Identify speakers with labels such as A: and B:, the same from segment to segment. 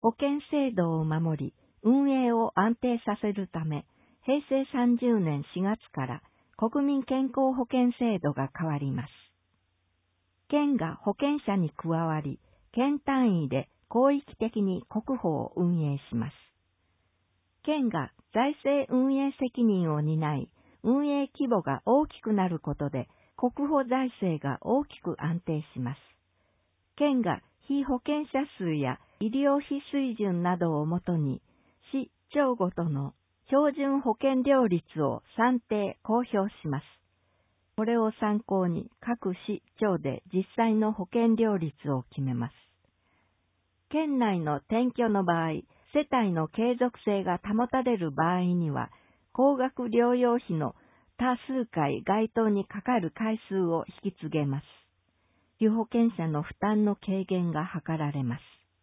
A: 保険制度を守り、運営を安定させるため、平成30年4月から国民健康保険制度が変わります。県が保険者に加わり、県単位で広域的に国保を運営します。県が財政運営責任を担い、運営規模が大きくなることで、国保財政が大きく安定します。県が被保険者数や医療費水準などをもとに、市町ごとの標準保険料率を算定・公表します。これを参考に各市町で実際の保険料率を決めます。県内の転居の場合、世帯の継続性が保たれる場合には、高額療養費の多数回該当にかかる回数を引き継げます。被保険者の負担の軽減が図られます。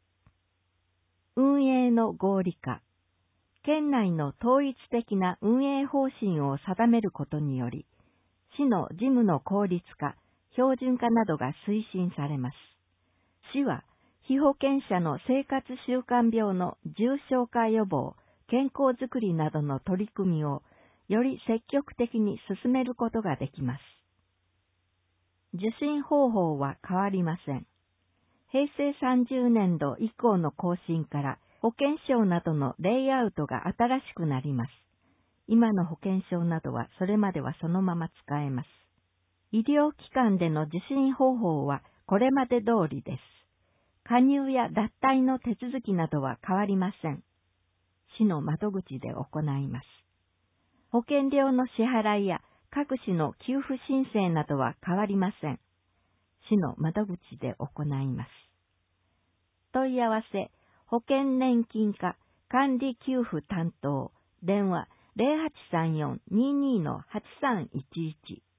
A: 運営の合理化。県内の統一的な運営方針を定めることにより、市の事務の効率化、標準化などが推進されます。市は、被保険者の生活習慣病の重症化予防、健康づくりなどの取り組みをより積極的に進めることができます。受診方法は変わりません。平成30年度以降の更新から保険証などのレイアウトが新しくなります。今の保険証などはそれまではそのまま使えます。医療機関での受診方法はこれまで通りです。加入や脱退の手続きなどは変わりません。市の窓口で行います。保険料の支払いや各種の給付申請などは変わりません。市の窓口で行います。問い合わせ、保険年金課管理給付担当、電話 0834-22-8311